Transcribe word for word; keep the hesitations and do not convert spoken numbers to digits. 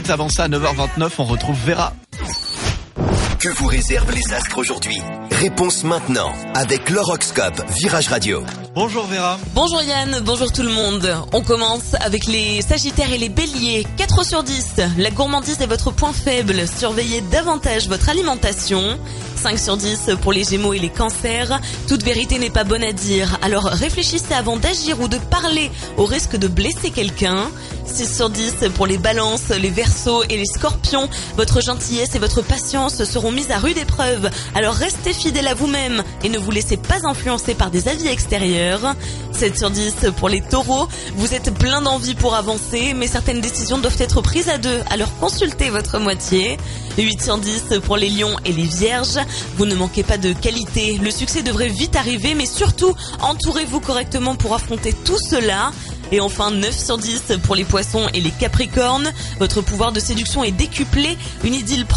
minutes avant ça, à neuf heures vingt-neuf, on retrouve Vera. Que vous réservent les astres aujourd'hui? Réponse maintenant avec l'horoscope Virage Radio. Bonjour Vera. Bonjour Yann, bonjour tout le monde. On commence avec les Sagittaires et les Béliers. quatre sur dix, la gourmandise est votre point faible. Surveillez davantage votre alimentation. cinq sur dix pour les Gémeaux et les Cancers. Toute vérité n'est pas bonne à dire, alors réfléchissez avant d'agir ou de parler au risque de blesser quelqu'un. six sur dix pour les Balances, les Verseaux et les Scorpions. Votre gentillesse et votre patience seront mises à rude épreuve, alors restez fidèle à vous-même et ne vous laissez pas influencer par des avis extérieurs. sept sur dix pour les Taureaux. Vous êtes plein d'envie pour avancer, mais certaines décisions doivent être prises à deux, alors consultez votre moitié. huit sur dix pour les Lions et les Vierges. Vous ne manquez pas de qualité, le succès devrait vite arriver, mais surtout, entourez-vous correctement pour affronter tout cela. Et enfin, neuf sur dix pour les Poissons et les Capricornes. Votre pouvoir de séduction est décuplé, une idylle